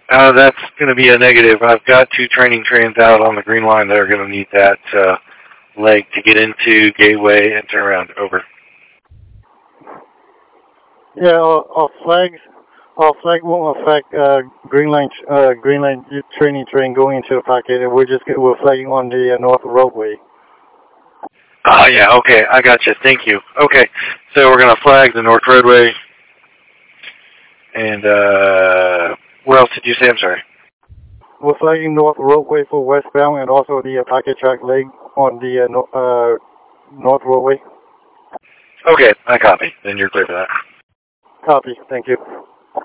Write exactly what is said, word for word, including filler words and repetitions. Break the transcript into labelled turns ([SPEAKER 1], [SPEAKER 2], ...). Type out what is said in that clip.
[SPEAKER 1] Uh, that's going to be a negative. I've got two training trains out on the green line that are going to need that uh, leg to get into Gateway and turn around. Over.
[SPEAKER 2] Yeah, our, our flags, our flag won't affect uh, green line, uh, green line training train going into the pocket. We're just we're flagging on the uh, north roadway.
[SPEAKER 1] Oh, yeah, okay, I got you. Thank you. Okay, so we're going to flag the north roadway. And uh, where else did you say? I'm sorry.
[SPEAKER 2] We're flagging north roadway for westbound and also the uh, pocket track leg on the uh, no, uh, north roadway.
[SPEAKER 1] Okay, I copy. Then you're clear for that.
[SPEAKER 2] Copy. Thank you.